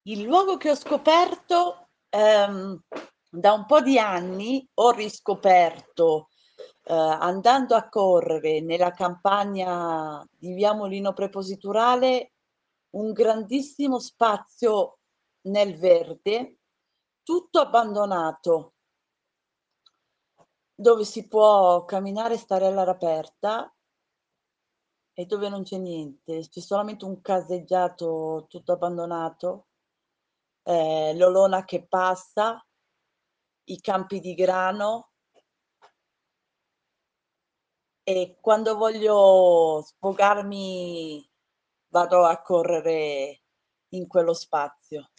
Il luogo che ho scoperto, da un po' di anni ho riscoperto, andando a correre nella campagna di via Molino Prepositurale, un grandissimo spazio nel verde, tutto abbandonato, dove si può camminare e stare all'aria aperta e dove non c'è niente, c'è solamente un caseggiato tutto abbandonato, l'olona che passa, i campi di grano, e quando voglio sfogarmi vado a correre in quello spazio.